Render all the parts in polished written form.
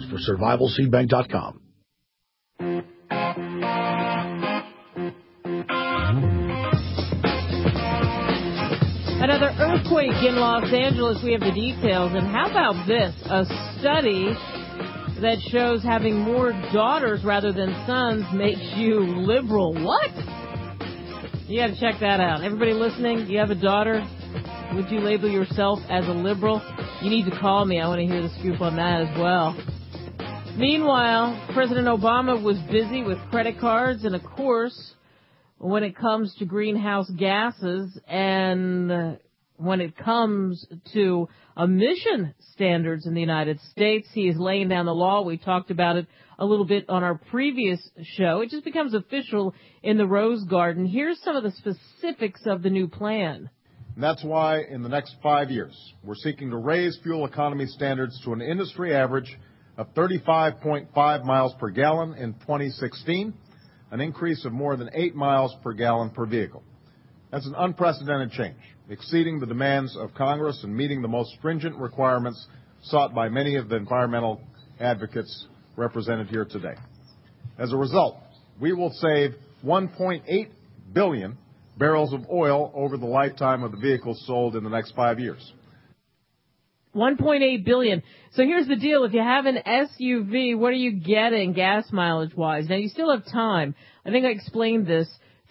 for survivalseedbank.com. Another earthquake in Los Angeles. We have the details. And how about this? A study that shows having more daughters rather than sons makes you liberal. What? You got to check that out. Everybody listening, you have a daughter? Would you label yourself as a liberal? You need to call me. I want to hear the scoop on that as well. Meanwhile, President Obama was busy with credit cards and, of course, when it comes to greenhouse gases and when it comes to emission standards in the United States, he is laying down the law. We talked about it a little bit on our previous show. It just becomes official in the Rose Garden. Here's some of the specifics of the new plan. And that's why in the next 5 years, we're seeking to raise fuel economy standards to an industry average of 35.5 miles per gallon in 2016, an increase of more than 8 miles per gallon per vehicle. That's an unprecedented change, exceeding the demands of Congress and meeting the most stringent requirements sought by many of the environmental advocates represented here today. As a result, we will save 1.8 billion barrels of oil over the lifetime of the vehicles sold in the next 5 years. 1.8 billion. So here's the deal. If you have an SUV, what are you getting gas mileage-wise? Now, you still have time. I think I explained this.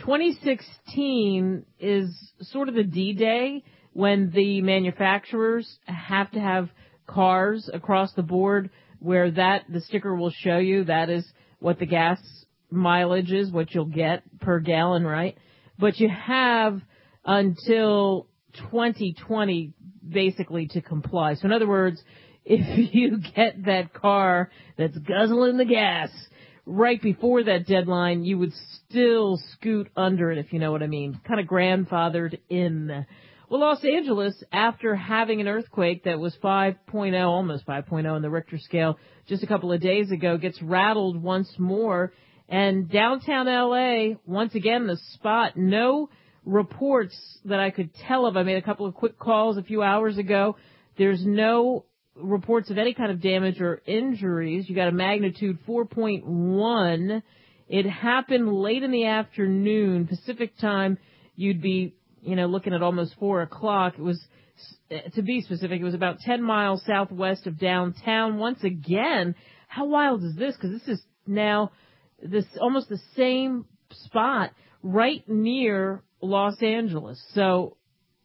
2016 is sort of the D-Day when the manufacturers have to have cars across the board where the sticker will show you that is what the gas mileage is, what you'll get per gallon, right? But you have until 2020 basically to comply. So in other words, if you get that car that's guzzling the gas right before that deadline, you would still scoot under it, if you know what I mean. Kind of grandfathered in. Well, Los Angeles, after having an earthquake that was 5.0, almost 5.0 on the Richter scale just a couple of days ago, gets rattled once more. And downtown L.A., once again, the spot, no reports that I could tell of. I made a couple of quick calls a few hours ago. There's no reports of any kind of damage or injuries. You got a magnitude 4.1. It happened late in the afternoon, Pacific time. You'd be, looking at almost 4 o'clock. It was, to be specific, it was about 10 miles southwest of downtown. Once again, how wild is this? Because this is now almost the same spot right near Los Angeles. So,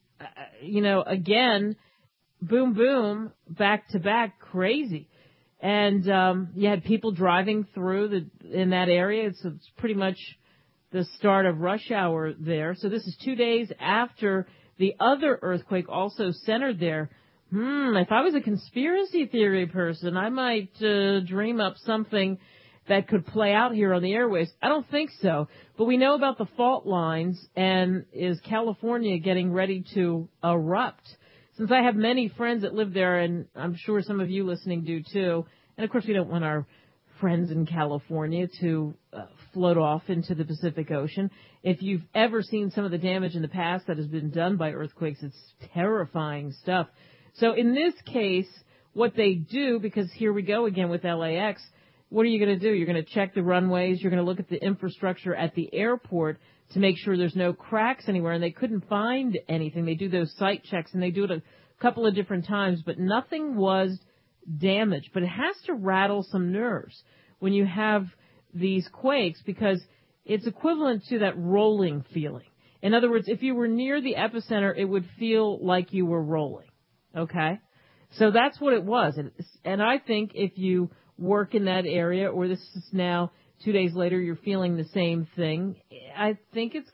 again, boom, boom, back to back, crazy. And you had people driving through in that area. It's pretty much the start of rush hour there. So this is 2 days after the other earthquake also centered there. If I was a conspiracy theory person, I might dream up something that could play out here on the airwaves. I don't think so. But we know about the fault lines, and is California getting ready to erupt? Since I have many friends that live there, and I'm sure some of you listening do too, and of course we don't want our friends in California to float off into the Pacific Ocean. If you've ever seen some of the damage in the past that has been done by earthquakes, it's terrifying stuff. So in this case, what they do, because here we go again with LAX, what are you going to do? You're going to check the runways. You're going to look at the infrastructure at the airport to make sure there's no cracks anywhere. And they couldn't find anything. They do those site checks, and they do it a couple of different times, but nothing was damaged. But it has to rattle some nerves when you have these quakes, because it's equivalent to that rolling feeling. In other words, if you were near the epicenter, it would feel like you were rolling. Okay? So that's what it was. And I think if you work in that area, or this is now 2 days later, you're feeling the same thing, I think it's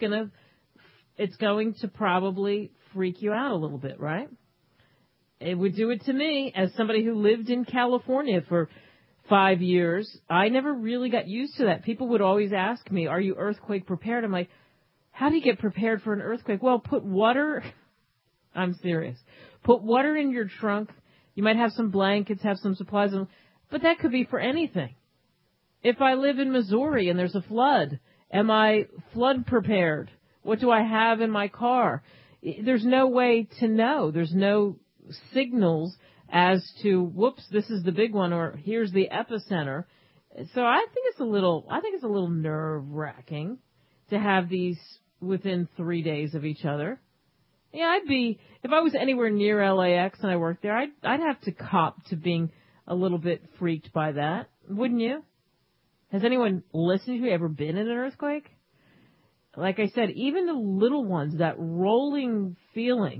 going to probably freak you out a little bit, right? It would do it to me. As somebody who lived in California for 5 years, I never really got used to that. People would always ask me, are you earthquake prepared? I'm like, how do you get prepared for an earthquake? Well, put water, I'm serious, put water in your trunk. You might have some blankets, have some supplies, but that could be for anything. If I live in Missouri and there's a flood, am I flood prepared? What do I have in my car? There's no way to know. There's no signals as to, whoops, this is the big one, or here's the epicenter. So I think it's a little nerve-wracking to have these within 3 days of each other. Yeah, if I was anywhere near LAX and I worked there, I'd have to cop to being a little bit freaked by that, wouldn't you? Has anyone listening to you ever been in an earthquake? Like I said, even the little ones, that rolling feeling,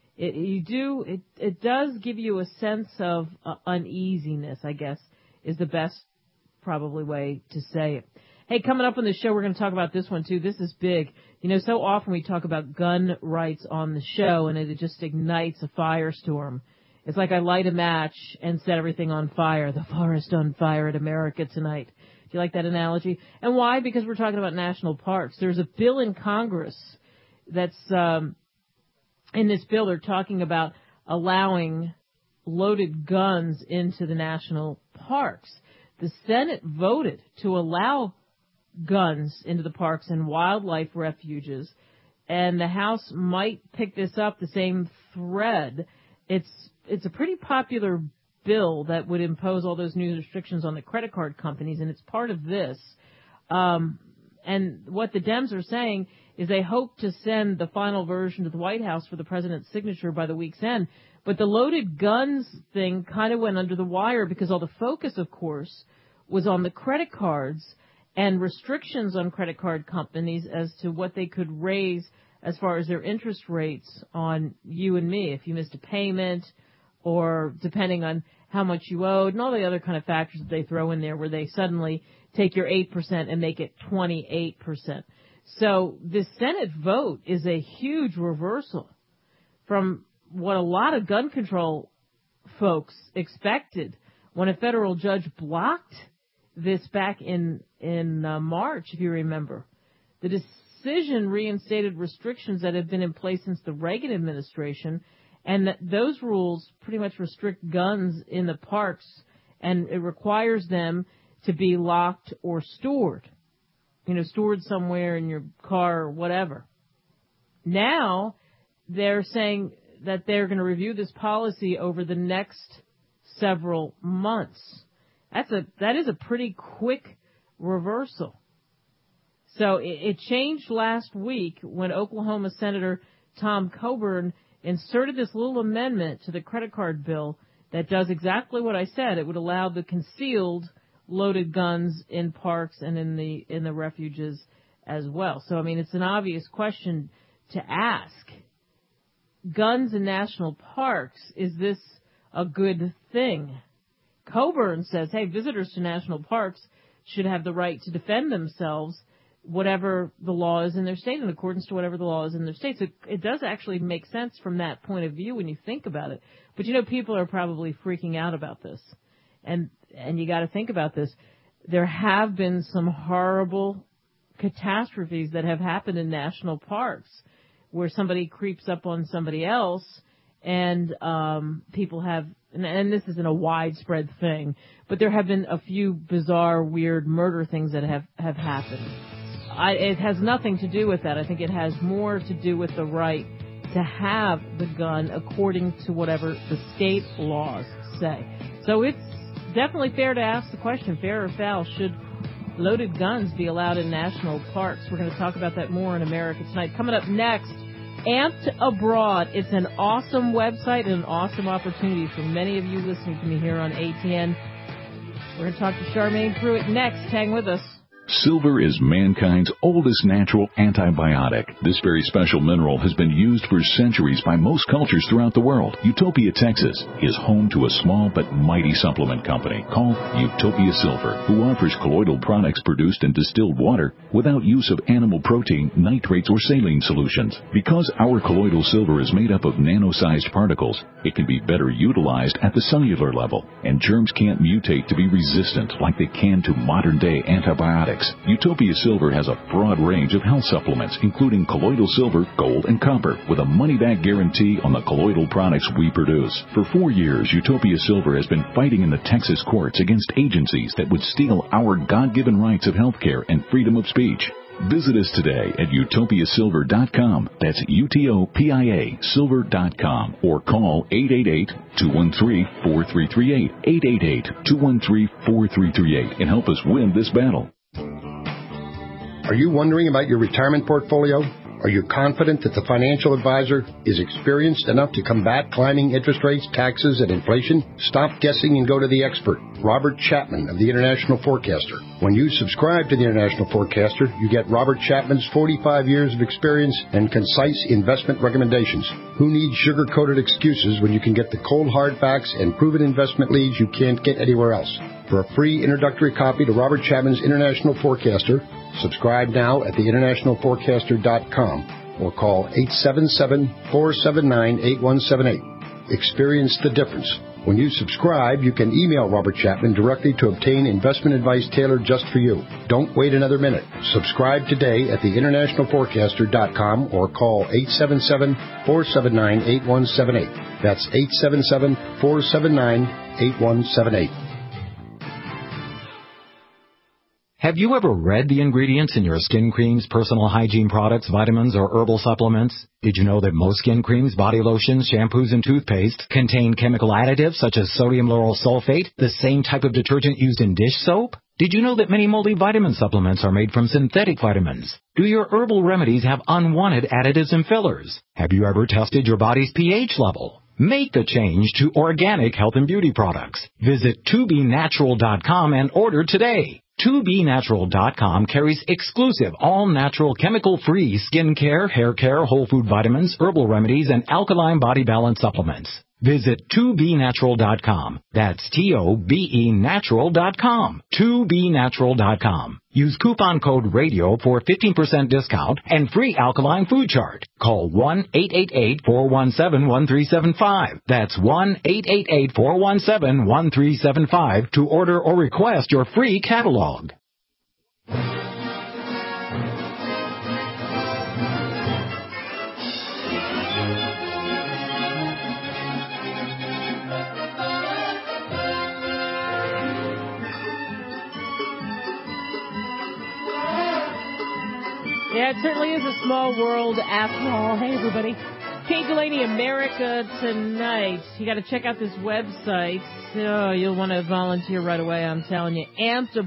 it does give you a sense of uneasiness, I guess, is the best probably way to say it. Hey, coming up on the show, we're going to talk about this one, too. This is big. You know, so often we talk about gun rights on the show, and it just ignites a firestorm. It's like I light a match and set everything on fire. The forest on fire at America tonight. Do you like that analogy? And why? Because we're talking about national parks. There's a bill in Congress that's, in this bill, they're talking about allowing loaded guns into the national parks. The Senate voted to allow guns into the parks and wildlife refuges, and the House might pick this up, the same thread. It's a pretty popular bill that would impose all those new restrictions on the credit card companies, and it's part of this. And what the Dems are saying is they hope to send the final version to the White House for the president's signature by the week's end. But the loaded guns thing kind of went under the wire because all the focus, of course, was on the credit cards and restrictions on credit card companies as to what they could raise as far as their interest rates on you and me if you missed a payment, or depending on how much you owed, and all the other kind of factors that they throw in there where they suddenly take your 8% and make it 28%. So this Senate vote is a huge reversal from what a lot of gun control folks expected when a federal judge blocked this back in March, if you remember. The decision reinstated restrictions that had been in place since the Reagan administration, and that those rules pretty much restrict guns in the parks, and it requires them to be locked or stored, stored somewhere in your car or whatever. Now they're saying that they're going to review this policy over the next several months. That is a pretty quick reversal. So it changed last week when Oklahoma Senator Tom Coburn inserted this little amendment to the credit card bill that does exactly what I said. It would allow the concealed loaded guns in parks and in the refuges as well. So, I mean, it's an obvious question to ask. Guns in national parks, is this a good thing? Coburn says, hey, visitors to national parks should have the right to defend themselves, whatever the law is in their state, in accordance to whatever the law is in their state. So it does actually make sense from that point of view when you think about it. But, people are probably freaking out about this. And you got to think about this. There have been some horrible catastrophes that have happened in national parks where somebody creeps up on somebody else, and people have, and this isn't a widespread thing, but there have been a few bizarre, weird murder things that have happened. It has nothing to do with that. I think it has more to do with the right to have the gun according to whatever the state laws say. So it's definitely fair to ask the question, fair or foul, should loaded guns be allowed in national parks? We're going to talk about that more in America Tonight. Coming up next, Amped Abroad. It's an awesome website and an awesome opportunity for many of you listening to me here on ATN. We're going to talk to Charmaine Pruitt next. Hang with us. Silver is mankind's oldest natural antibiotic. This very special mineral has been used for centuries by most cultures throughout the world. Utopia, Texas is home to a small but mighty supplement company called Utopia Silver, who offers colloidal products produced in distilled water without use of animal protein, nitrates, or saline solutions. Because our colloidal silver is made up of nano-sized particles, it can be better utilized at the cellular level, and germs can't mutate to be resistant like they can to modern-day antibiotics. Utopia Silver has a broad range of health supplements, including colloidal silver, gold, and copper, with a money-back guarantee on the colloidal products we produce. For 4 years, Utopia Silver has been fighting in the Texas courts against agencies that would steal our God-given rights of health care and freedom of speech. Visit us today at utopiasilver.com. That's UTOPIA silver.com, or call 888-213-4338, 888-213-4338, and help us win this battle. Are you wondering about your retirement portfolio? Are you confident that the financial advisor is experienced enough to combat climbing interest rates, taxes, and inflation? Stop guessing and go to the expert, Robert Chapman of the International Forecaster. When you subscribe to the International Forecaster, you get Robert Chapman's 45 years of experience and concise investment recommendations. Who needs sugar-coated excuses when you can get the cold hard facts and proven investment leads you can't get anywhere else? For a free introductory copy to Robert Chapman's International Forecaster, subscribe now at theinternationalforecaster.com or call 877-479-8178. Experience the difference. When you subscribe, you can email Robert Chapman directly to obtain investment advice tailored just for you. Don't wait another minute. Subscribe today at theinternationalforecaster.com or call 877-479-8178. That's 877-479-8178. Have you ever read the ingredients in your skin creams, personal hygiene products, vitamins, or herbal supplements? Did you know that most skin creams, body lotions, shampoos, and toothpaste contain chemical additives such as sodium lauryl sulfate, the same type of detergent used in dish soap? Did you know that many multivitamin supplements are made from synthetic vitamins? Do your herbal remedies have unwanted additives and fillers? Have you ever tested your body's pH level? Make the change to organic health and beauty products. Visit 2BNatural.com and order today. 2BNatural.com carries exclusive, all-natural, chemical-free skin care, hair care, whole food vitamins, herbal remedies, and alkaline body balance supplements. Visit 2BNatural.com. That's TOBENatural.com. 2BNatural.com. Use coupon code RADIO for 15% discount and free alkaline food chart. Call 1-888-417-1375. That's 1-888-417-1375 to order or request your free catalog. Yeah, it certainly is a small world after all. Hey, everybody. Kate Delaney, America Tonight. You got to check out this website. Oh, you'll want to volunteer right away, I'm telling you.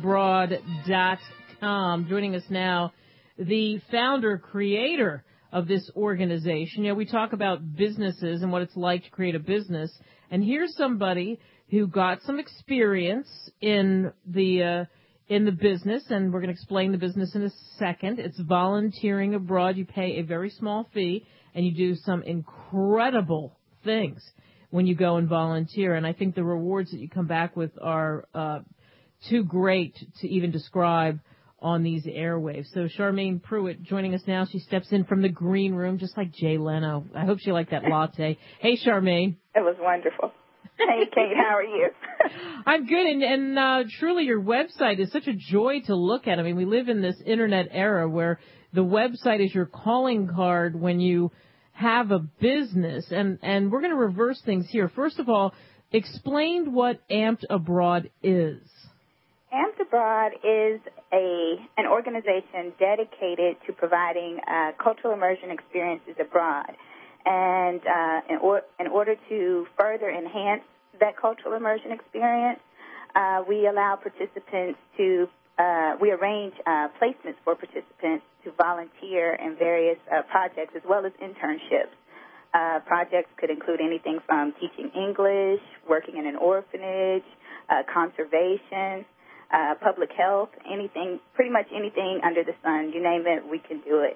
ampedabroad.com. Joining us now, the founder, creator of this organization. You know, we talk about businesses and what it's like to create a business. And here's somebody who got some experience in the business, and we're going to explain the business in a second. It's volunteering abroad. You pay a very small fee, and you do some incredible things when you go and volunteer. And I think the rewards that you come back with are too great to even describe on these airwaves. So Charmaine Pruitt joining us now. She steps in from the green room, just like Jay Leno. I hope she liked that latte. Hey, Charmaine. It was wonderful. Hey, Kate, how are you? I'm good, and truly your website is such a joy to look at. I mean, we live in this Internet era where the website is your calling card when you have a business, and we're going to reverse things here. First of all, explain what Amped Abroad is. Amped Abroad is an organization dedicated to providing cultural immersion experiences abroad. And in order to further enhance that cultural immersion experience, we allow participants we arrange placements for participants to volunteer in various projects as well as internships. Projects could include anything from teaching English, working in an orphanage, conservation, public health, anything, pretty much anything under the sun. You name it, we can do it.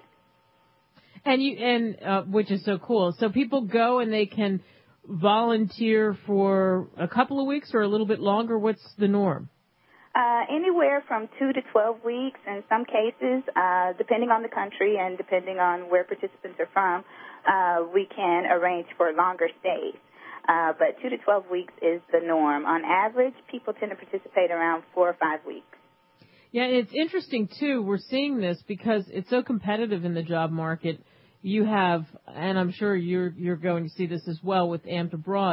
And which is so cool. So people go and they can volunteer for a couple of weeks or a little bit longer. What's the norm? Anywhere from 2 to 12 weeks. In some cases, depending on the country and depending on where participants are from, we can arrange for longer stays. But 2 to 12 weeks is the norm. On average, people tend to participate around 4 or 5 weeks. Yeah, and it's interesting, too, we're seeing this because it's so competitive in the job market. You have, and I'm sure you're going to see this as well with Amped Abroad,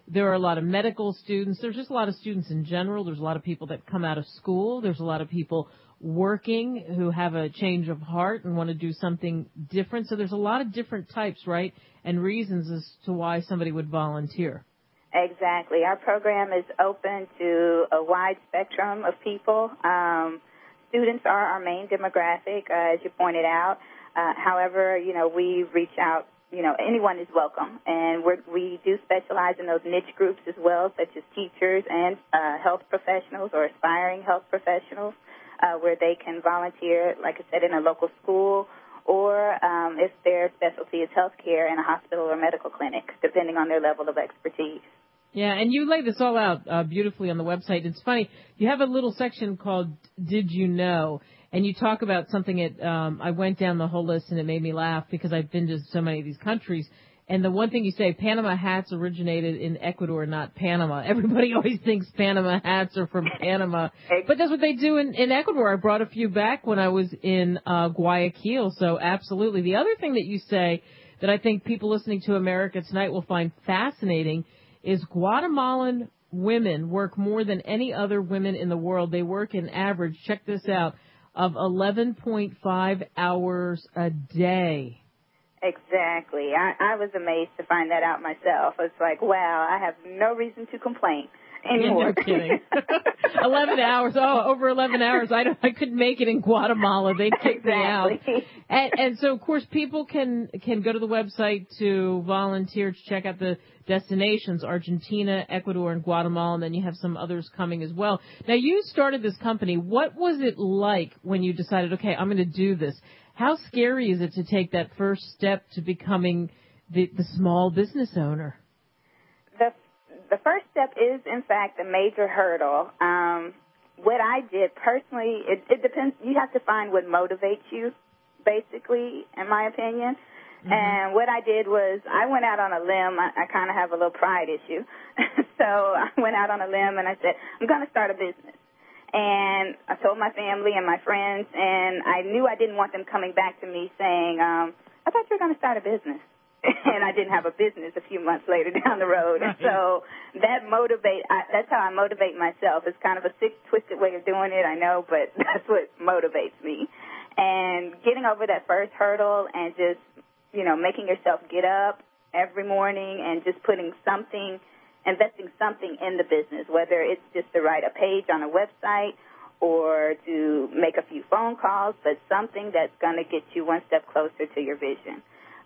There are a lot of medical students. There's just a lot of students in general. There's a lot of people that come out of school. There's a lot of people working who have a change of heart and want to do something different. So there's a lot of different types, right, and reasons as to why somebody would volunteer. Exactly. Our program is open to a wide spectrum of people. Students are our main demographic, as you pointed out. However, we reach out, anyone is welcome. And we do specialize in those niche groups as well, such as teachers and health professionals or aspiring health professionals, where they can volunteer, like I said, in a local school, or if their specialty is healthcare, in a hospital or medical clinic, depending on their level of expertise. Yeah, and you lay this all out beautifully on the website. It's funny. You have a little section called Did You Know? And you talk about something I went down the whole list, and it made me laugh because I've been to so many of these countries. And the one thing you say, Panama hats originated in Ecuador, not Panama. Everybody always thinks Panama hats are from Panama. But that's what they do in Ecuador. I brought a few back when I was in Guayaquil. So absolutely. The other thing that you say that I think people listening to America Tonight will find fascinating is Guatemalan women work more than any other women in the world. They work an average, check this out, of 11.5 hours a day. Exactly. I was amazed to find that out myself. It's like, wow, I have no reason to complain anymore. No kidding. 11 hours. Oh, over 11 hours. I couldn't make it in Guatemala. They'd kick me out. And so, of course, people can go to the website to volunteer to check out the destinations, Argentina, Ecuador, and Guatemala, and then you have some others coming as well. Now, you started this company. What was it like when you decided, okay, I'm going to do this? How scary is it to take that first step to becoming the small business owner? The first step is, in fact, a major hurdle. What I did personally, it depends. You have to find what motivates you, basically, in my opinion. Mm-hmm. And what I did was I went out on a limb. I kind of have a little pride issue. So I went out on a limb and I said, I'm going to start a business. And I told my family and my friends, and I knew I didn't want them coming back to me saying, I thought you were going to start a business. And I didn't have a business a few months later down the road. Right. So that's how I motivate myself. It's kind of a sick, twisted way of doing it, I know, but that's what motivates me. And getting over that first hurdle and just, making yourself get up every morning and just investing something in the business, whether it's just to write a page on a website or to make a few phone calls, but something that's going to get you one step closer to your vision.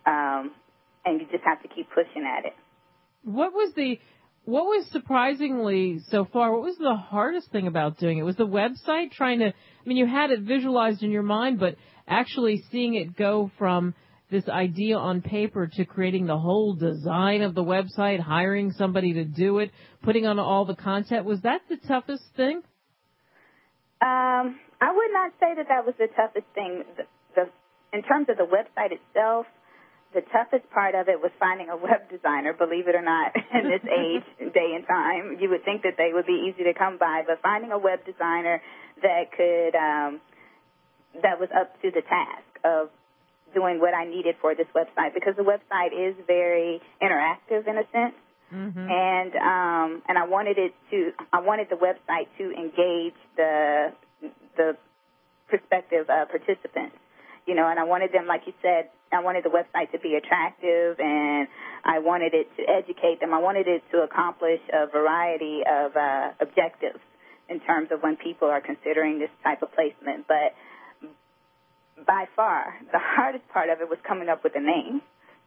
And you just have to keep pushing at it. What was surprisingly so far, what was the hardest thing about doing it? Was the website you had it visualized in your mind, but actually seeing it go from this idea on paper to creating the whole design of the website, hiring somebody to do it, putting on all the content, was that the toughest thing? I would not say that was the toughest thing. In terms of the website itself, the toughest part of it was finding a web designer, believe it or not, in this age, day and time. You would think that they would be easy to come by, but finding a web designer that was up to the task of doing what I needed for this website, because the website is very interactive in a sense. Mm-hmm. And I wanted the website to engage the prospective participants. And I wanted them, like you said, I wanted the website to be attractive, and I wanted it to educate them. I wanted it to accomplish a variety of objectives in terms of when people are considering this type of placement. But by far, the hardest part of it was coming up with a name.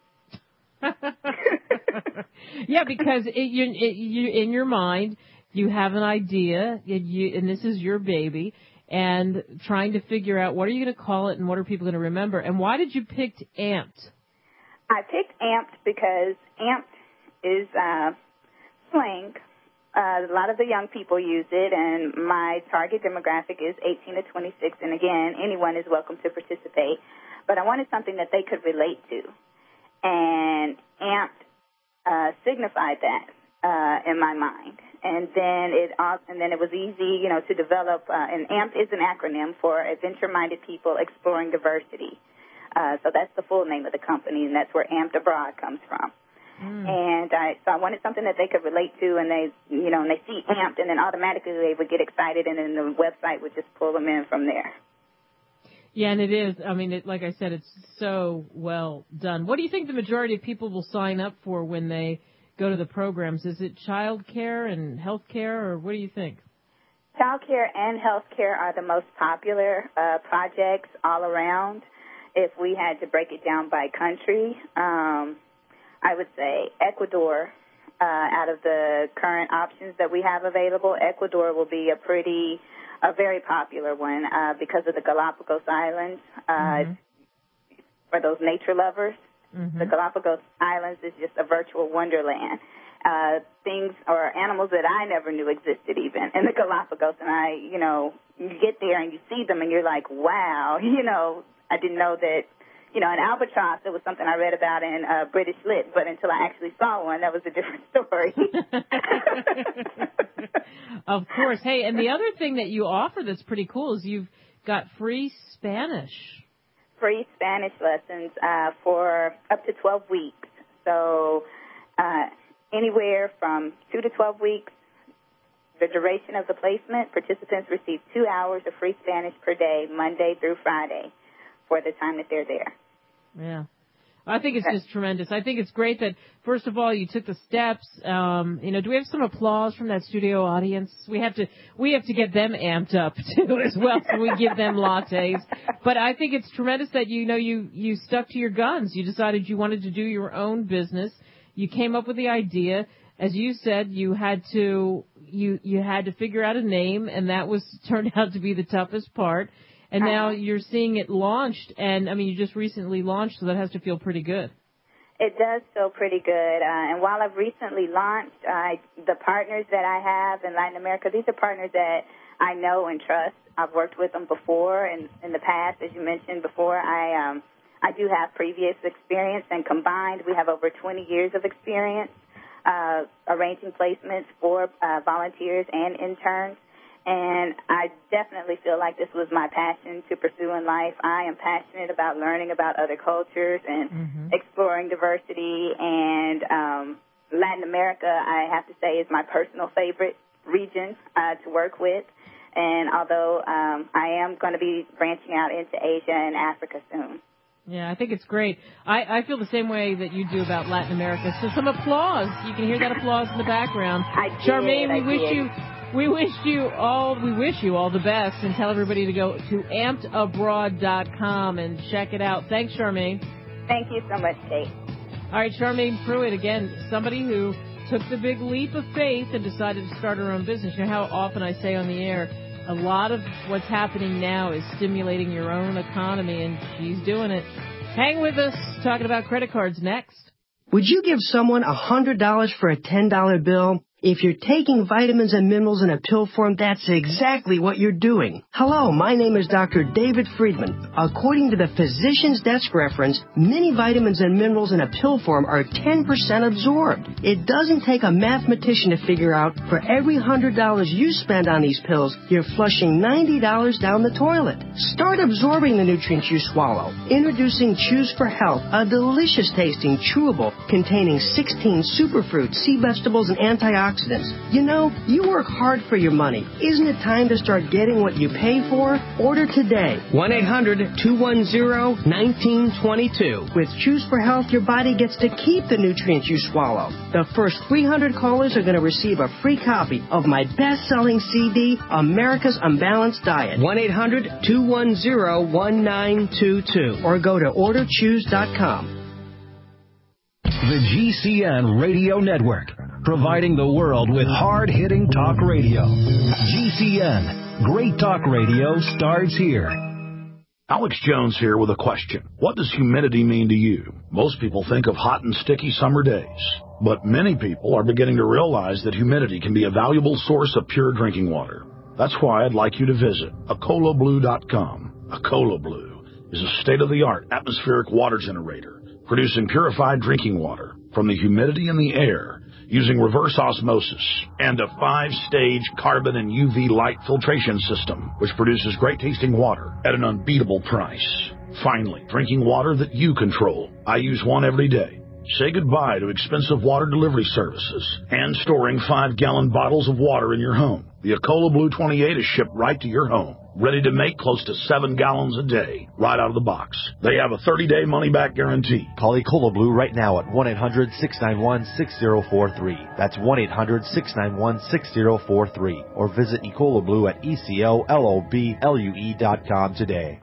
Yeah, because in your mind, you have an idea, and this is your baby, and trying to figure out what are you going to call it and what are people going to remember. And why did you pick Amped? I picked Amped because Amped is slang. A lot of the young people use it, and my target demographic is 18 to 26. And, again, anyone is welcome to participate. But I wanted something that they could relate to. And Amped signified that in my mind. And then it was easy, to develop. And AMPed is an acronym for Adventure-Minded People Exploring Diversity. So that's the full name of the company, and that's where Amped Abroad comes from. And so I wanted something that they could relate to, and they see AMPed, and then automatically they would get excited, and then the website would just pull them in from there. Yeah, and it is. I mean, like I said, it's so well done. What do you think the majority of people will sign up for when they go to the programs? Is it child care and health care, or what do you think? Child care and health care are the most popular projects all around. If we had to break it down by country, I would say Ecuador, out of the current options that we have available, Ecuador will be a very popular one because of the Galapagos Islands. For those nature lovers, the Galapagos Islands is just a virtual wonderland. Things or animals that I never knew existed even in the Galapagos, and you get there and you see them and you're like, wow, I didn't know that. An albatross, it was something I read about in British Lit, but until I actually saw one, that was a different story. Of course. Hey, and the other thing that you offer that's pretty cool is you've got free Spanish. Free Spanish lessons for up to 12 weeks. So anywhere from 2 to 12 weeks, the duration of the placement, participants receive 2 hours of free Spanish per day, Monday through Friday, for the time that they're there. Yeah. I think it's just tremendous. I think it's great that, first of all, you took the steps. Do we have some applause from that studio audience? We have to get them amped up, too, as well, so we give them lattes. But I think it's tremendous that, you stuck to your guns. You decided you wanted to do your own business. You came up with the idea. As you said, you had to figure out a name, and that turned out to be the toughest part. And now you're seeing it launched, and, you just recently launched, so that has to feel pretty good. It does feel pretty good. And while I've recently launched, the partners that I have in Latin America, these are partners that I know and trust. I've worked with them before, and in the past, as you mentioned before, I do have previous experience, and combined, we have over 20 years of experience arranging placements for volunteers and interns. And I definitely feel like this was my passion to pursue in life. I am passionate about learning about other cultures and exploring diversity. And Latin America, I have to say, is my personal favorite region to work with. And although I am going to be branching out into Asia and Africa soon. Yeah, I think it's great. I feel the same way that you do about Latin America. So some applause. You can hear that applause in the background. Charmaine, we wish you all the best, and tell everybody to go to ampedabroad.com and check it out. Thanks, Charmaine. Thank you so much, Kate. All right, Charmaine Pruitt, again, somebody who took the big leap of faith and decided to start her own business. You know how often I say on the air, a lot of what's happening now is stimulating your own economy, and she's doing it. Hang with us, talking about credit cards next. Would you give someone $100 for a $10 bill? If you're taking vitamins and minerals in a pill form, that's exactly what you're doing. Hello, my name is Dr. David Friedman. According to the Physician's Desk reference, many vitamins and minerals in a pill form are 10% absorbed. It doesn't take a mathematician to figure out for every $100 you spend on these pills, you're flushing $90 down the toilet. Start absorbing the nutrients you swallow. Introducing Choose for Health, a delicious tasting chewable containing 16 superfruits, sea vegetables, and antioxidants. You know, you work hard for your money. Isn't it time to start getting what you pay for? Order today. 1-800-210-1922. With Choose for Health, your body gets to keep the nutrients you swallow. The first 300 callers are going to receive a free copy of my best-selling CD, America's Unbalanced Diet. 1-800-210-1922. Or go to orderchoose.com. The GCN Radio Network, providing the world with hard-hitting talk radio. GCN, great talk radio starts here. Alex Jones here with a question. What does humidity mean to you? Most people think of hot and sticky summer days, but many people are beginning to realize that humidity can be a valuable source of pure drinking water. That's why I'd like you to visit AcolaBlue.com. Acola Blue is a state-of-the-art atmospheric water generator, producing purified drinking water from the humidity in the air using reverse osmosis and a 5-stage carbon and UV light filtration system, which produces great-tasting water at an unbeatable price. Finally, drinking water that you control. I use one every day. Say goodbye to expensive water delivery services and storing 5-gallon bottles of water in your home. The Ecola Blue 28 is shipped right to your home, ready to make close to 7 gallons a day, right out of the box. They have a 30-day money-back guarantee. Call Ecola Blue right now at 1-800-691-6043. That's 1-800-691-6043. Or visit Ecola Blue at ECOLOBLUE.com today.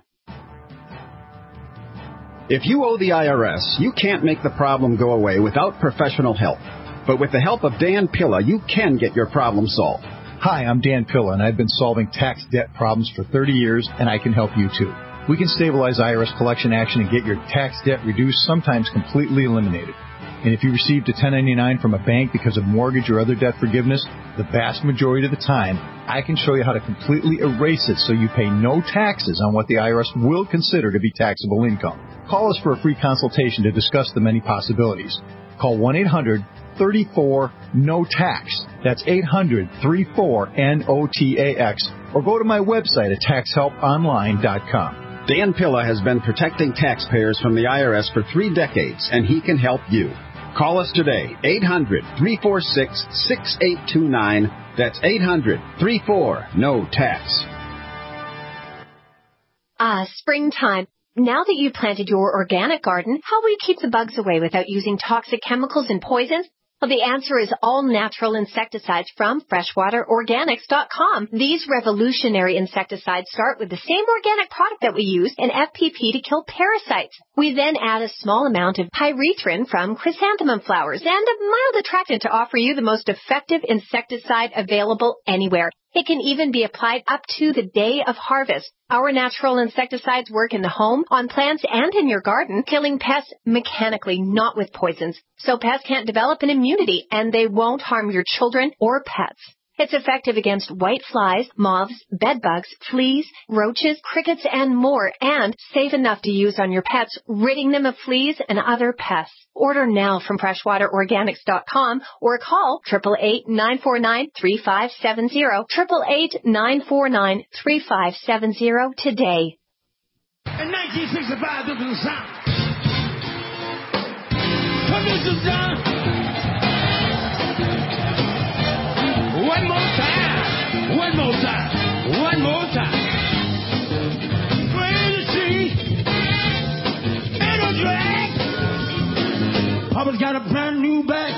If you owe the IRS, you can't make the problem go away without professional help. But with the help of Dan Pilla, you can get your problem solved. Hi, I'm Dan Pilla, and I've been solving tax debt problems for 30 years, and I can help you too. We can stabilize IRS collection action and get your tax debt reduced, sometimes completely eliminated. And if you received a 1099 from a bank because of mortgage or other debt forgiveness, the vast majority of the time, I can show you how to completely erase it so you pay no taxes on what the IRS will consider to be taxable income. Call us for a free consultation to discuss the many possibilities. Call 1-800-34-NO-TAX. That's 800-34-NOTAX. Or go to my website at taxhelponline.com. Dan Pilla has been protecting taxpayers from the IRS for 3 decades, and he can help you. Call us today, 800-346-6829. That's 800-34-NO-TAX. Springtime. Now that you've planted your organic garden, how will you keep the bugs away without using toxic chemicals and poisons? Well, the answer is all-natural insecticides from freshwaterorganics.com. These revolutionary insecticides start with the same organic product that we use in FPP to kill parasites. We then add a small amount of pyrethrin from chrysanthemum flowers and a mild attractant to offer you the most effective insecticide available anywhere. It can even be applied up to the day of harvest. Our natural insecticides work in the home, on plants, and in your garden, killing pests mechanically, not with poisons. So pests can't develop an immunity, and they won't harm your children or pets. It's effective against white flies, moths, bedbugs, fleas, roaches, crickets, and more, and safe enough to use on your pets, ridding them of fleas and other pests. Order now from freshwaterorganics.com or call 888-949-3570, 888-949-3570 today. In 1965, this was the sound. Producer John. One more time. One more time. One more time. Where the sea ain't no drag. Papa's got a brand new bag.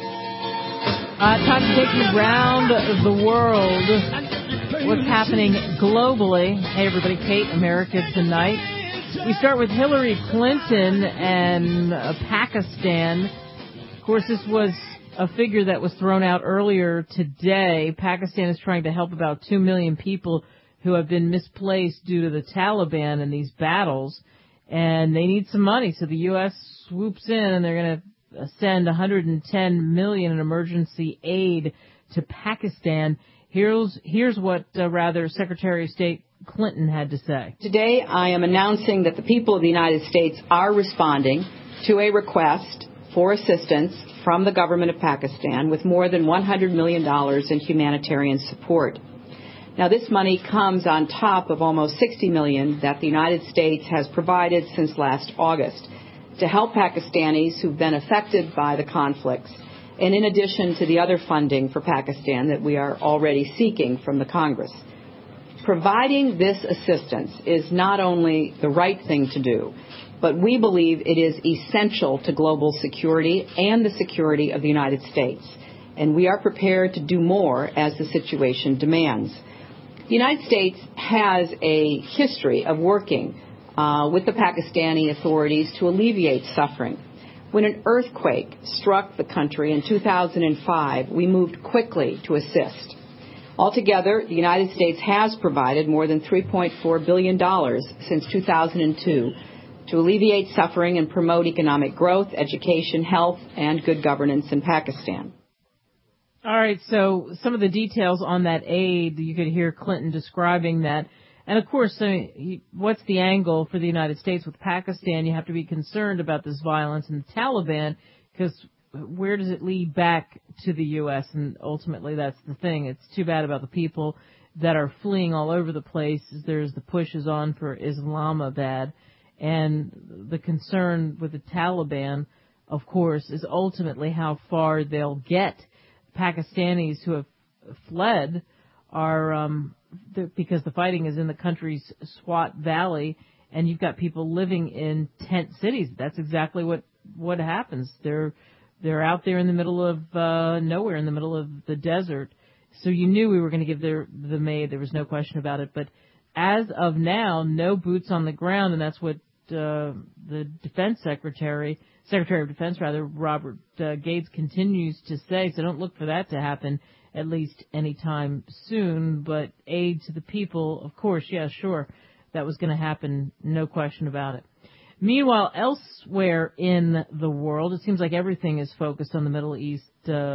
Time to take you around the world. What's happening globally? Hey, everybody. Kate, America Tonight. We start with Hillary Clinton and Pakistan. Of course, this was a figure that was thrown out earlier today. Pakistan is trying to help about 2 million people who have been misplaced due to the Taliban in these battles, and they need some money. So the U.S. swoops in, and they're going to send $110 million in emergency aid to Pakistan. Here's what Secretary of State Clinton had to say. Today, I am announcing that the people of the United States are responding to a request for assistance from the government of Pakistan with more than $100 million in humanitarian support. Now, this money comes on top of almost $60 million that the United States has provided since last August to help Pakistanis who've been affected by the conflicts, and in addition to the other funding for Pakistan that we are already seeking from the Congress. Providing this assistance is not only the right thing to do, but we believe it is essential to global security and the security of the United States. And we are prepared to do more as the situation demands. The United States has a history of working with the Pakistani authorities to alleviate suffering. When an earthquake struck the country in 2005, we moved quickly to assist. Altogether, the United States has provided more than $3.4 billion since 2002 to alleviate suffering and promote economic growth, education, health, and good governance in Pakistan. All right, so some of the details on that aid, you could hear Clinton describing that. And, of course, what's the angle for the United States with Pakistan? You have to be concerned about this violence and the Taliban, because where does it lead back to the U.S.? And ultimately, that's the thing. It's too bad about the people that are fleeing all over the place. There's the pushes on for Islamabad. And the concern with the Taliban, of course, is ultimately how far they'll get. Pakistanis who have fled are because the fighting is in the country's Swat Valley, and you've got people living in tent cities. That's exactly what happens. They're out there in the middle of nowhere, in the middle of the desert. So you knew we were going to give them aid. There was no question about it. But as of now, no boots on the ground, and that's what the Defense Secretary of Defense, Robert Gates, continues to say. So don't look for that to happen, at least anytime soon. But aid to the people, of course, yeah, sure, that was going to happen, no question about it. Meanwhile, elsewhere in the world, it seems like everything is focused on the Middle East,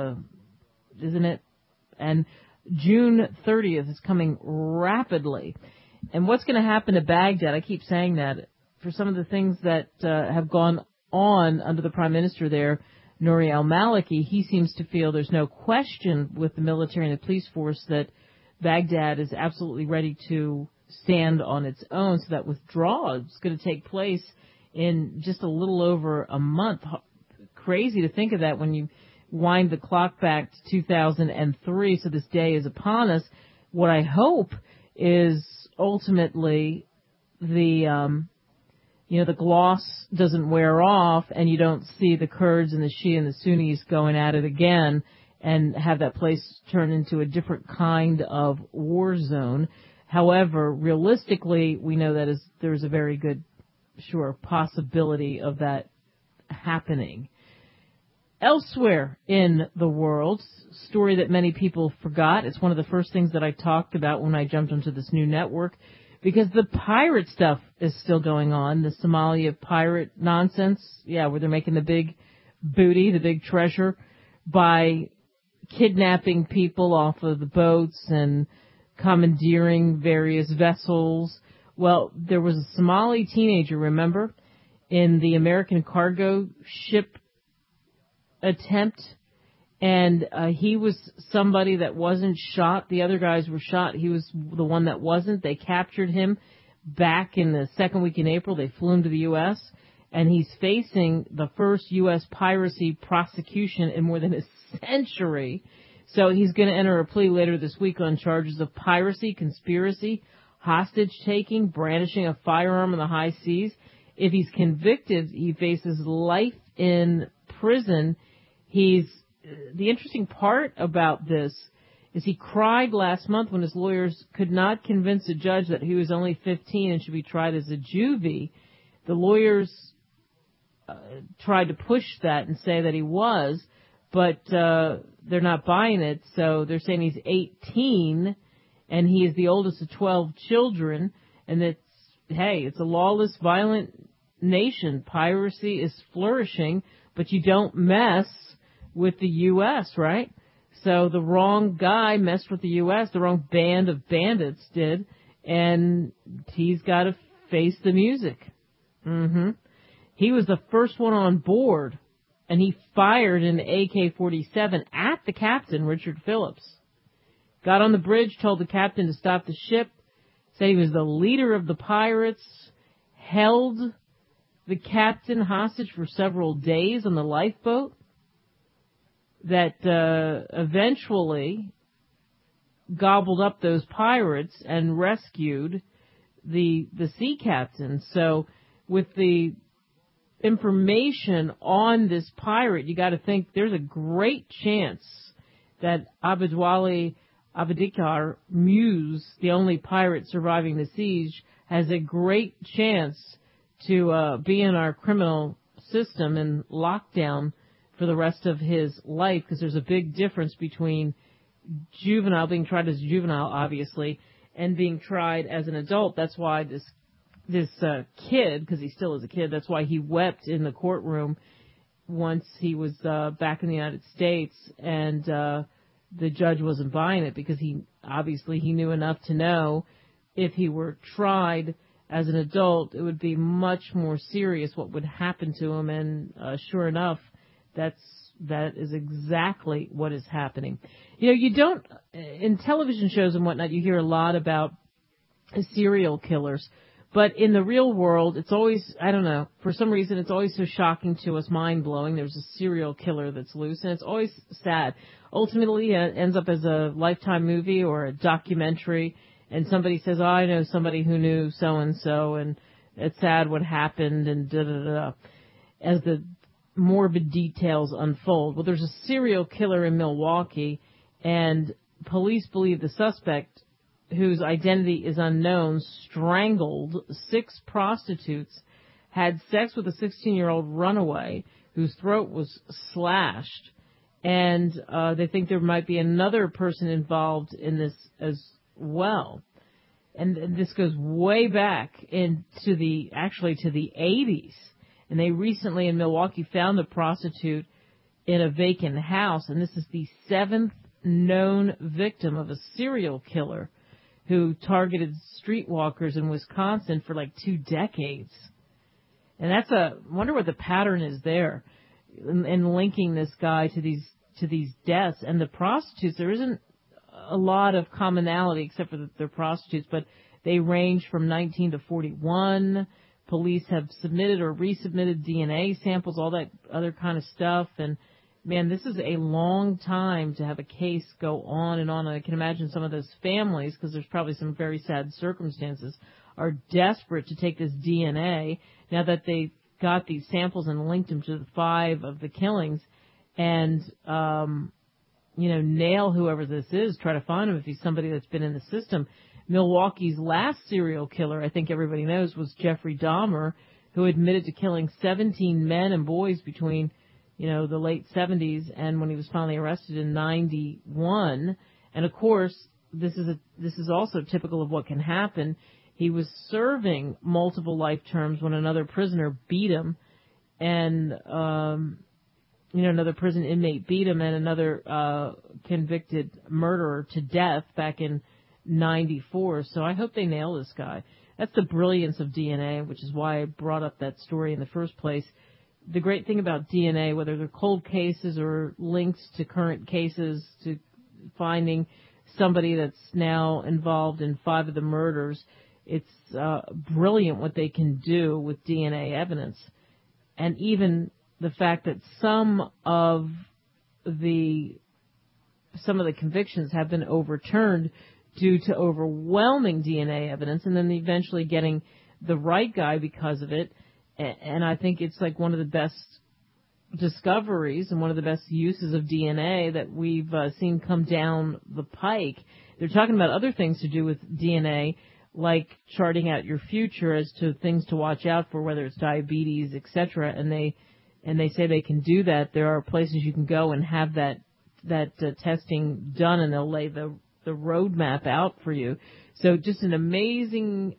isn't it? And June 30th is coming rapidly. And what's going to happen to Baghdad? I keep saying that. For some of the things that have gone on under the Prime Minister there, Nouri al-Maliki, he seems to feel there's no question with the military and the police force that Baghdad is absolutely ready to stand on its own. So that withdrawal is going to take place in just a little over a month. Crazy to think of that when you wind the clock back to 2003. So this day is upon us. What I hope is ultimately the gloss doesn't wear off and you don't see the Kurds and the Shia and the Sunnis going at it again and have that place turn into a different kind of war zone. However, realistically, we know that there's a very good, sure, possibility of that happening. Elsewhere in the world, story that many people forgot. It's one of the first things that I talked about when I jumped onto this new network, because the pirate stuff is still going on, the Somalia pirate nonsense, where they're making the big booty, the big treasure, by kidnapping people off of the boats and commandeering various vessels. Well, there was a Somali teenager, remember, in the American cargo ship attempt, and he was somebody that wasn't shot. The other guys were shot. He was the one that wasn't. They captured him back in the second week in April. They flew him to the U.S., and he's facing the first U.S. piracy prosecution in more than a century. So he's going to enter a plea later this week on charges of piracy, conspiracy, hostage-taking, brandishing a firearm in the high seas. If he's convicted, he faces life in prison. The interesting part about this is he cried last month when his lawyers could not convince a judge that he was only 15 and should be tried as a juvie. The lawyers tried to push that and say that he was, but they're not buying it. So they're saying he's 18 and he is the oldest of 12 children, and it's a lawless, violent nation. Piracy is flourishing, but you don't mess with the U.S., right? So the wrong guy messed with the U.S., the wrong band of bandits did, and he's got to face the music. He was the first one on board, and he fired an AK-47 at the captain, Richard Phillips. Got on the bridge, told the captain to stop the ship, said he was the leader of the pirates, held the captain hostage for several days on the lifeboat, that eventually gobbled up those pirates and rescued the sea captain. So with the information on this pirate, you got to think there's a great chance that Abdwali Abedikar Muse, the only pirate surviving the siege, has a great chance to be in our criminal system in lockdown for the rest of his life, because there's a big difference between being tried as a juvenile, obviously, and being tried as an adult. That's why this kid, because he still is a kid, that's why he wept in the courtroom once he was back in the United States, and the judge wasn't buying it, because he knew enough to know if he were tried as an adult, it would be much more serious what would happen to him, and sure enough, that is exactly what is happening. You don't, in television shows and whatnot, you hear a lot about serial killers, But in the real world, it's always, I don't know, for some reason it's always so shocking to us, mind-blowing. There's a serial killer that's loose, and it's always sad. Ultimately, it ends up as a Lifetime movie or a documentary, and somebody says, oh, I know somebody who knew so-and-so, and it's sad what happened, and da-da-da-da, as the morbid details unfold. Well, there's a serial killer in Milwaukee, and police believe the suspect, whose identity is unknown, strangled 6 prostitutes, had sex with a 16-year-old runaway whose throat was slashed, and they think there might be another person involved in this as well. And this goes way back to the 80s. And they recently in Milwaukee found a prostitute in a vacant house, and this is the 7th known victim of a serial killer who targeted streetwalkers in Wisconsin for like 2 decades. And wonder what the pattern is there in linking this guy to these deaths. And the prostitutes, there isn't a lot of commonality except for that they're prostitutes, but they range from 19 to 41. Police have submitted or resubmitted DNA samples, all that other kind of stuff. And man, this is a long time to have a case go on and on. And I can imagine some of those families, because there's probably some very sad circumstances, are desperate to take this DNA now that they got these samples and linked them to the 5 of the killings and, nail whoever this is, try to find him if he's somebody that's been in the system. Milwaukee's last serial killer, I think everybody knows, was Jeffrey Dahmer, who admitted to killing 17 men and boys between the late 70s and when he was finally arrested in 91. And of course, this is also typical of what can happen. He was serving multiple life terms when another prisoner beat him, and another prison inmate beat him, and another convicted murderer to death back in 94. So I hope they nail this guy. That's the brilliance of DNA, which is why I brought up that story in the first place. The great thing about DNA, whether they're cold cases or links to current cases, to finding somebody that's now involved in 5 of the murders, it's brilliant what they can do with DNA evidence. And even the fact that some of the convictions have been overturned due to overwhelming DNA evidence, and then eventually getting the right guy because of it. And I think it's like one of the best discoveries and one of the best uses of DNA that we've seen come down the pike. They're talking about other things to do with DNA, like charting out your future as to things to watch out for, whether it's diabetes, etc. And they say they can do that. There are places you can go and have that testing done, and they'll lay the roadmap out for you. So just an amazing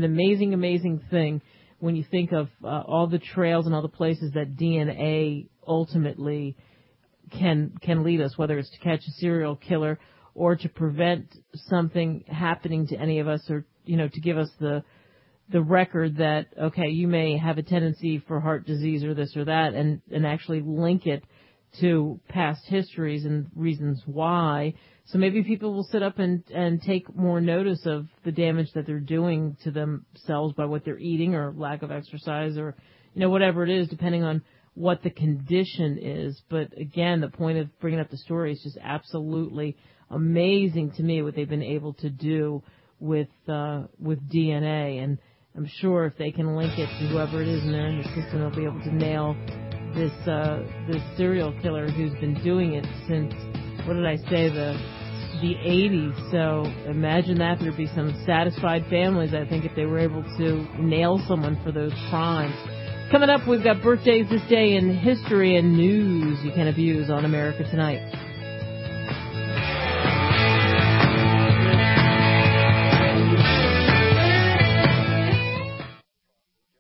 thing when you think of all the trails and all the places that DNA ultimately can lead us, whether it's to catch a serial killer or to prevent something happening to any of us, or to give us the record that, okay, you may have a tendency for heart disease or this or that, and actually link it to past histories and reasons why. So maybe people will sit up and take more notice of the damage that they're doing to themselves by what they're eating or lack of exercise or, whatever it is, depending on what the condition is. But again, the point of bringing up the story is just absolutely amazing to me what they've been able to do with DNA. And I'm sure if they can link it to whoever it is and they're in the system, they'll be able to nail this serial killer who's been doing it since, what did I say, the 80s. So imagine that. There'd be some satisfied families, I think, if they were able to nail someone for those crimes. Coming up, we've got birthdays this day in history and news you can abuse on America Tonight.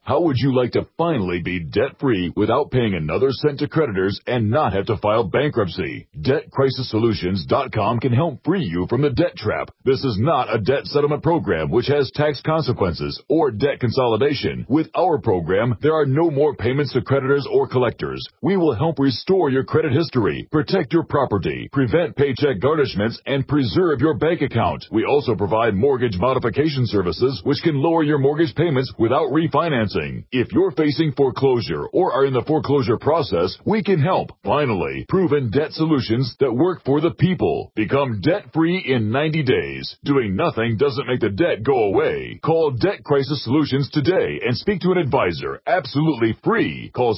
How would you like to finally be debt-free without paying another cent to creditors and not have to file bankruptcy? DebtCrisisSolutions.com can help free you from the debt trap. This is not a debt settlement program which has tax consequences or debt consolidation. With our program, there are no more payments to creditors or collectors. We will help restore your credit history, protect your property, prevent paycheck garnishments, and preserve your bank account. We also provide mortgage modification services which can lower your mortgage payments without refinancing. If you're facing foreclosure or are in the foreclosure process, we can help. Finally, proven debt solutions that work for the people. Become debt-free in 90 days. Doing nothing doesn't make the debt go away. Call Debt Crisis Solutions today and speak to an advisor. Absolutely free. Call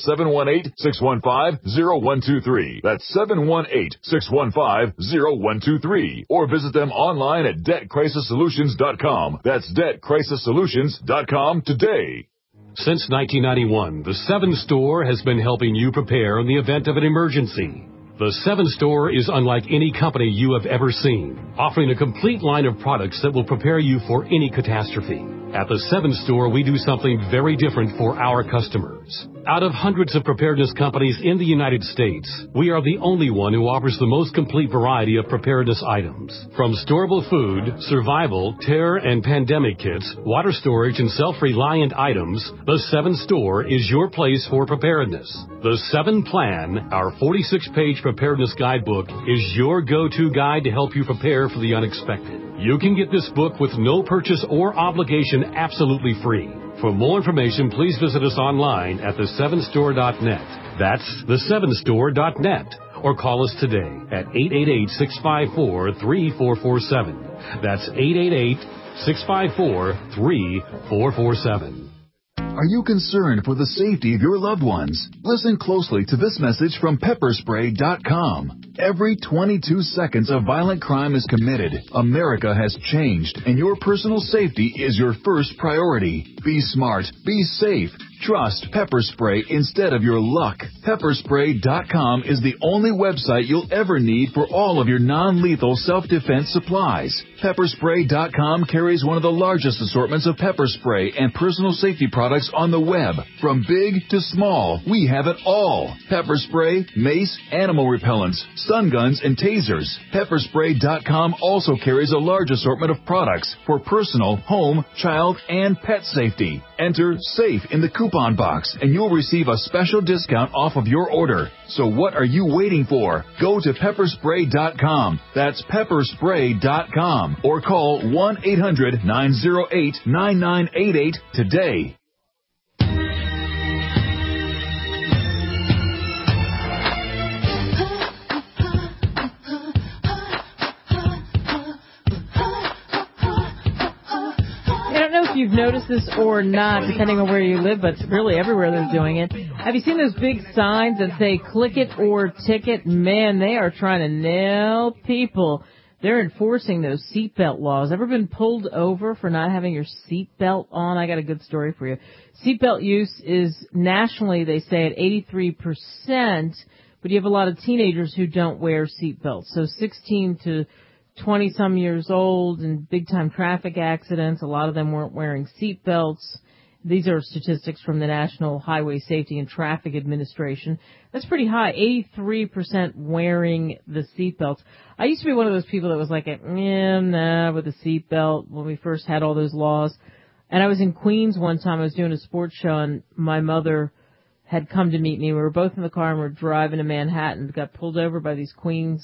718-615-0123. That's 718-615-0123. Or visit them online at DebtCrisisSolutions.com. That's DebtCrisisSolutions.com today. Since 1991, the 7 Store has been helping you prepare in the event of an emergency. The 7 Store is unlike any company you have ever seen, offering a complete line of products that will prepare you for any catastrophe. At the 7 Store, we do something very different for our customers. Out of hundreds of preparedness companies in the United States, we are the only one who offers the most complete variety of preparedness items. From storable food, survival, terror, and pandemic kits, water storage, and self-reliant items, the 7 Store is your place for preparedness. The 7 Plan, our 46-page preparedness guidebook, is your go-to guide to help you prepare for the unexpected. You can get this book with no purchase or obligation absolutely free. For more information, please visit us online at the7store.net. That's the7store.net. Or call us today at 888-654-3447. That's 888-654-3447. Are you concerned for the safety of your loved ones? Listen closely to this message from pepperspray.com. Every 22 seconds a violent crime is committed. America has changed, and your personal safety is your first priority. Be smart. Be safe. Trust Pepper Spray instead of your luck. Pepperspray.com is the only website you'll ever need for all of your non-lethal self-defense supplies. Pepperspray.com carries one of the largest assortments of pepper spray and personal safety products on the web. From big to small, we have it all. Pepper spray, mace, animal repellents, stun guns, and tasers. Pepperspray.com also carries a large assortment of products for personal, home, child, and pet safety. Enter SAFE in the coupon box and you'll receive a special discount off of your order. So what are you waiting for? Go to pepperspray.com. That's pepperspray.com or call 1-800-908-9988 today. If you've noticed this or not, depending on where you live, but really everywhere they're doing it. Have you seen those big signs that say click it or ticket? Man, they are trying to nail people. They're enforcing those seatbelt laws. Ever been pulled over for not having your seatbelt on? I got a good story for you. Seatbelt use is nationally, they say, at 83%, but you have a lot of teenagers who don't wear seatbelts. So 16 to 20-some years old and big-time traffic accidents. A lot of them weren't wearing seat belts. These are statistics from the National Highway Safety and Traffic Administration. That's pretty high, 83% wearing the seat belts. I used to be one of those people that was like, nah, with the seat belt when we first had all those laws. And I was in Queens one time. I was doing a sports show, and my mother had come to meet me. We were both in the car, and we were driving to Manhattan. Got pulled over by these Queen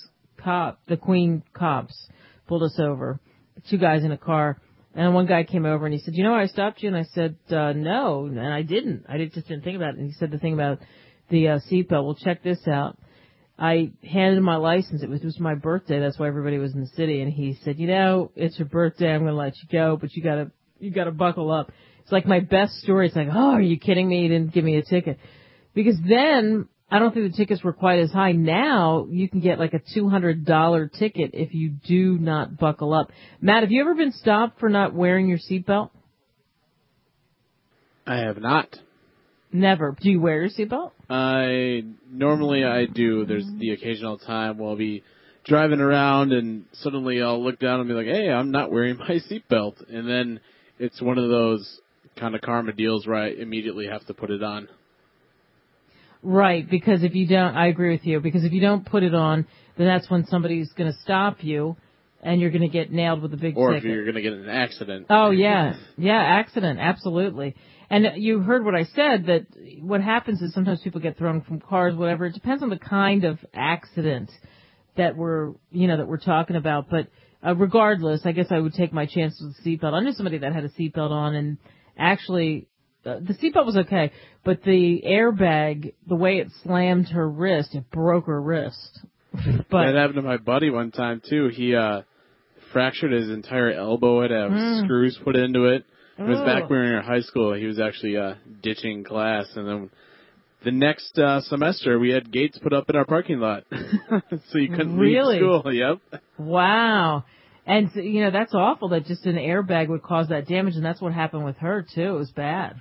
cops pulled us over, 2 guys in a car, and one guy came over and he said, you know why I stopped you? And I said, no, and I didn't. Just didn't think about it. And he said the thing about the seatbelt. Well, check this out. I handed him my license. It was my birthday. That's why everybody was in the city. And he said, it's your birthday. I'm going to let you go, but you gotta buckle up. It's like my best story. It's like, oh, are you kidding me? You didn't give me a ticket. Because then I don't think the tickets were quite as high. Now you can get like a $200 ticket if you do not buckle up. Matt, have you ever been stopped for not wearing your seatbelt? I have not. Never. Do you wear your seatbelt? Normally I do. There's the occasional time where I'll be driving around and suddenly I'll look down and be like, hey, I'm not wearing my seatbelt. And then it's one of those kind of karma deals where I immediately have to put it on. Right, because if you don't, I agree with you, because if you don't put it on, then that's when somebody's going to stop you, and you're going to get nailed with a big or ticket. Or if you're going to get in an accident. Oh, yeah. Yeah, accident, absolutely. And you heard what I said, that what happens is sometimes people get thrown from cars, whatever. It depends on the kind of accident that we're talking about. But regardless, I guess I would take my chances with the seatbelt. I knew somebody that had a seatbelt on, and actually the seatbelt was okay, but the airbag, the way it slammed her wrist, it broke her wrist. But that happened to my buddy one time, too. He fractured his entire elbow, had to have screws put into it. It was back when we were in high school. He was actually ditching class, and then the next semester we had gates put up in our parking lot, so you couldn't leave school. Yep. Wow. And that's awful that just an airbag would cause that damage, and that's what happened with her too. It was bad,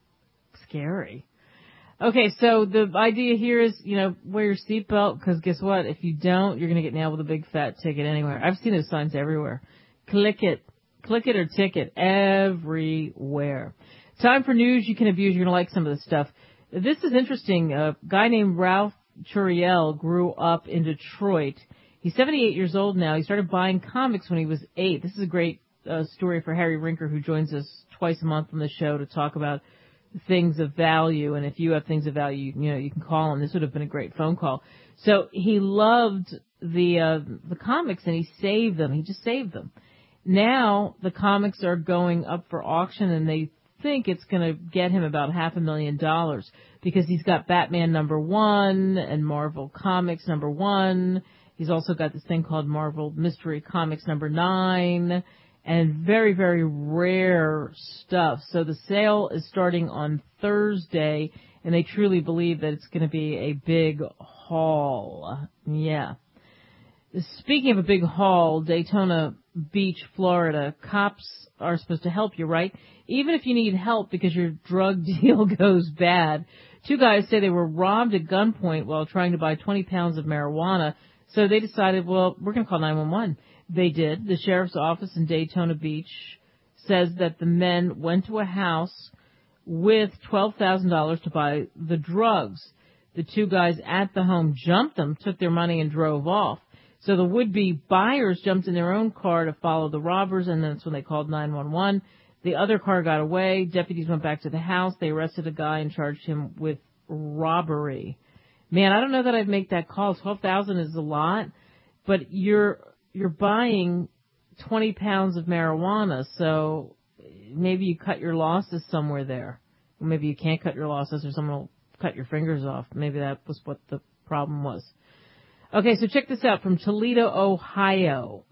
scary. Okay, so the idea here is, wear your seatbelt, because guess what? If you don't, you're going to get nailed with a big fat ticket anywhere. I've seen those signs everywhere. Click it or ticket, everywhere. Time for news you can abuse. You're going to like some of this stuff. This is interesting. A guy named Ralph Churiel grew up in Detroit. He's 78 years old now. He started buying comics when he was 8. This is a great story for Harry Rinker, who joins us twice a month on the show to talk about things of value. And if you have things of value, you can call him. This would have been a great phone call. So he loved the comics, and he saved them. He just saved them. Now the comics are going up for auction, and they think it's going to get him about $500,000 because he's got Batman #1 and Marvel Comics #1. He's also got this thing called Marvel Mystery Comics #9 and very, very rare stuff. So the sale is starting on Thursday, and they truly believe that it's going to be a big haul. Yeah. Speaking of a big haul, Daytona Beach, Florida, cops are supposed to help you, right? Even if you need help because your drug deal goes bad. 2 guys say they were robbed at gunpoint while trying to buy 20 pounds of marijuana. So they decided, well, we're going to call 911. They did. The sheriff's office in Daytona Beach says that the men went to a house with $12,000 to buy the drugs. The 2 guys at the home jumped them, took their money, and drove off. So the would-be buyers jumped in their own car to follow the robbers, and that's when they called 911. The other car got away. Deputies went back to the house. They arrested a guy and charged him with robbery. Man, I don't know that I'd make that call. 12,000 is a lot, but you're buying 20 pounds of marijuana, so maybe you cut your losses somewhere there. Or maybe you can't cut your losses, or someone will cut your fingers off. Maybe that was what the problem was. Okay, so check this out from Toledo, Ohio.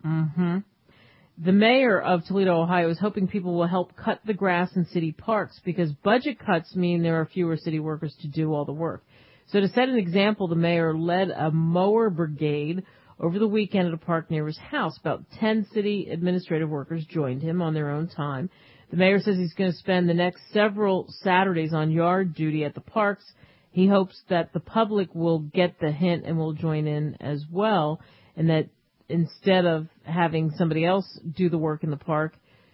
The mayor of Toledo, Ohio is hoping people will help cut the grass in city parks because budget cuts mean there are fewer city workers to do all the work. So to set an example, the mayor led a mower brigade over the weekend at a park near his house. About 10 city administrative workers joined him on their own time. The mayor says he's going to spend the next several Saturdays on yard duty at the parks. He hopes that the public will get the hint and will join in as well, and that instead of having somebody else do the work in the park,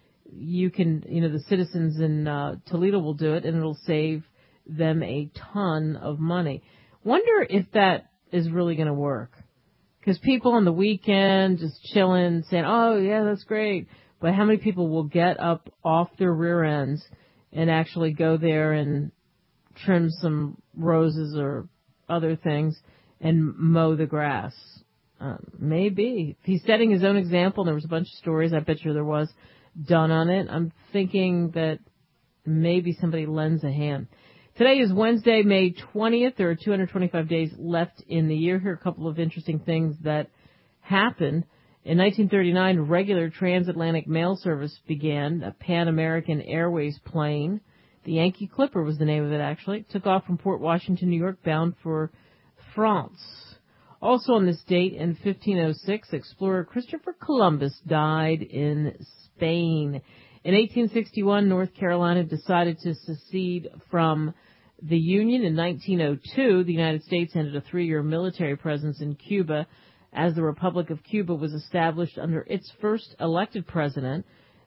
the citizens in Toledo will do it, and it'll save them a ton of money. Wonder if that is really going to work. Because people on the weekend just chilling, saying, oh, yeah, that's great. But how many people will get up off their rear ends and actually go there and trim some roses or other things and mow the grass? Maybe. If he's setting his own example, there was a bunch of stories, I bet you there was, done on it. I'm thinking that maybe somebody lends a hand. Today is Wednesday, May 20th. There are 225 days left in the year. Here are a couple of interesting things that happened. In 1939, regular transatlantic mail service began. A Pan American Airways plane, the Yankee Clipper was the name of it actually, took off from Port Washington, New York, bound for France. Also on this date, in 1506, explorer Christopher Columbus died in Spain. In 1861, North Carolina decided to secede from the Union. In 1902, the United States ended a 3-year military presence in Cuba as the Republic of Cuba was established under its first elected president,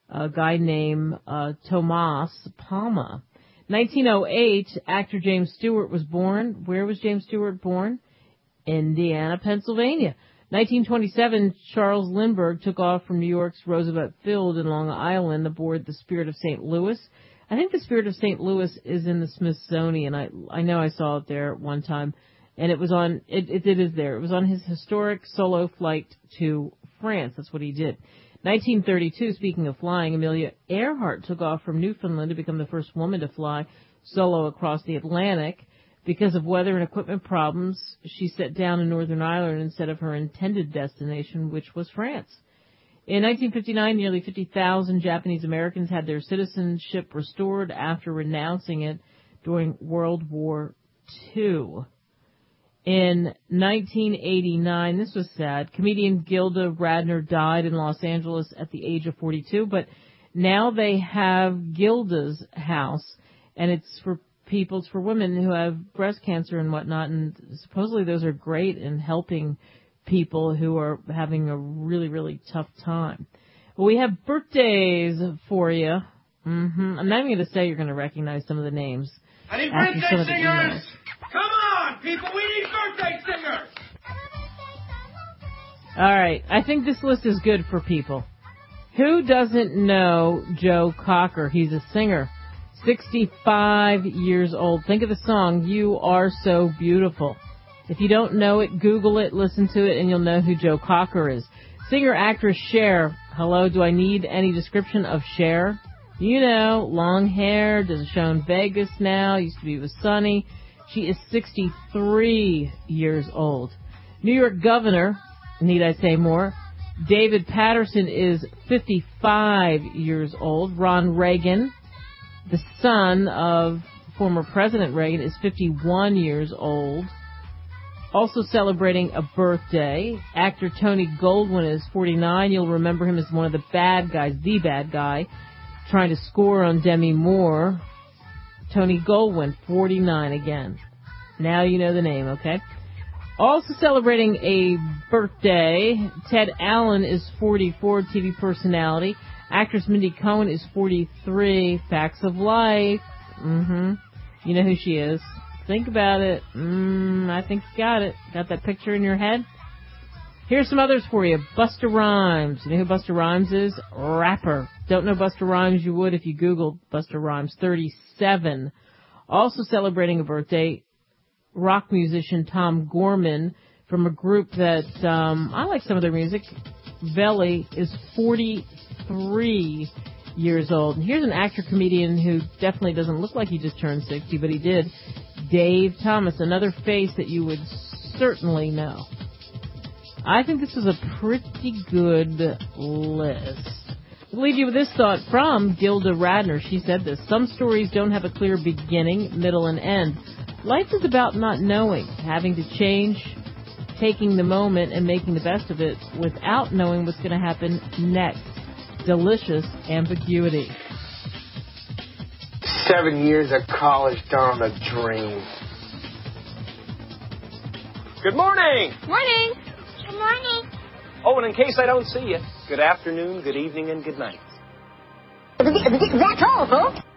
a guy named Tomas Palma. 1908, actor James Stewart was born. Where was James Stewart born? Indiana, Pennsylvania. 1927, Charles Lindbergh took off from New York's Roosevelt Field in Long Island aboard the Spirit of St. Louis. I think the Spirit of St. Louis is in the Smithsonian. I know I saw it there at one time, and it was on. It is there. It was on his historic solo flight to France. That's what he did. 1932, speaking of flying, Amelia Earhart took off from Newfoundland to become the first woman to fly solo across the Atlantic. Because of weather and equipment problems, she set down in Northern Ireland instead of her intended destination, which was France. In 1959, nearly 50,000 Japanese Americans had their citizenship restored after renouncing it during World War II. In 1989, this was sad, comedian Gilda Radner died in Los Angeles at the age of 42, but now they have Gilda's house, and it's for people, it's for women who have breast cancer and whatnot, and supposedly those are great in helping people who are having a really, really tough time. Well, we have birthdays for you. I'm not even going to say you're going to recognize some of the names. I need birthday singers! Come on, people, we need birthday singers! All right, I think this list is good for people. Who doesn't know Joe Cocker? He's a singer. 65 years old. Think of the song, You Are So Beautiful. If you don't know it, Google it, listen to it, and you'll know who Joe Cocker is. Singer-actress Cher. Hello, do I need any description of Cher? You know, long hair, does a show in Vegas now, used to be with Sonny. She is 63 years old. New York Governor, need I say more? David Patterson is 55 years old. Ron Reagan, the son of former President Reagan, is 51 years old. Also celebrating a birthday, actor Tony Goldwyn is 49. You'll remember him as one of the bad guys, the bad guy, trying to score on Demi Moore. Tony Goldwyn, 49 again. Now you know the name, okay? Also celebrating a birthday, Ted Allen is 44, TV personality. Actress Mindy Cohn is 43. Facts of life. You know who she is. Think about it. I think you got it. Got that picture in your head? Here's some others for you. Busta Rhymes. You know who Busta Rhymes is? Rapper. Don't know Busta Rhymes? You would if you Googled Busta Rhymes. 37. Also celebrating a birthday, rock musician Tom Gorman from a group that I like some of their music. Belly is 43 years old. And here's an actor-comedian who definitely doesn't look like he just turned 60, but he did. Dave Thomas, another face that you would certainly know. I think this is a pretty good list. I'll leave you with this thought from Gilda Radner. She said this: some stories don't have a clear beginning, middle, and end. Life is about not knowing, having to change, taking the moment and making the best of it without knowing what's going to happen next. Delicious ambiguity. 7 years of college down the drain. Good morning. Morning. Good morning. Oh, and in case I don't see you, good afternoon, good evening, and good night. That's all, folks.